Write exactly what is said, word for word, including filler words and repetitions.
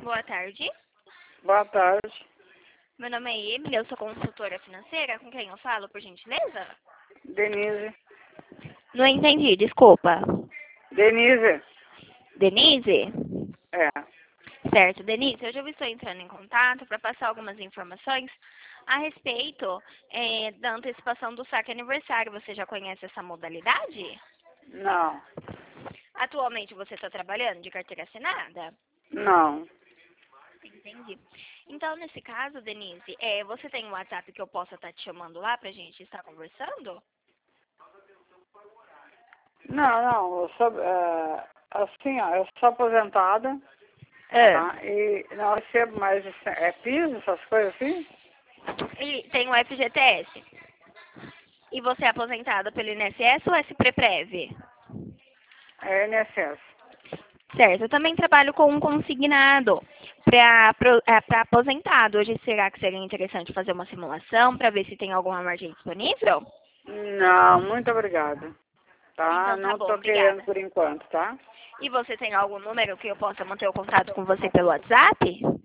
boa tarde. Boa tarde. Meu nome é Emily, eu sou consultora financeira. Com quem eu falo, por gentileza? Denise. Não entendi, desculpa. Denise. Denise? É. Certo, Denise, hoje eu estou entrando em contato para passar algumas informações a respeito é, da antecipação do saque aniversário. Você já conhece essa modalidade? Não. Atualmente você está trabalhando de carteira assinada? Não. Entendi. Então, nesse caso, Denise, é, você tem um WhatsApp que eu possa estar te chamando lá para a gente estar conversando? Não, não. Eu sou, é, assim, ó, eu sou aposentada. É. Tá? E não recebo mais é, piso, essas coisas assim? E tem o F G T S. E você é aposentada pelo I N S S ou S Preprev? É I N S S. Certo, eu também trabalho com um consignado para aposentado. Hoje, será que seria interessante fazer uma simulação para ver se tem alguma margem disponível? Não, muito obrigada. Tá? Então tá Não bom, tô querendo obrigada. por enquanto, tá? E você tem algum número que eu possa manter o contato com você pelo WhatsApp?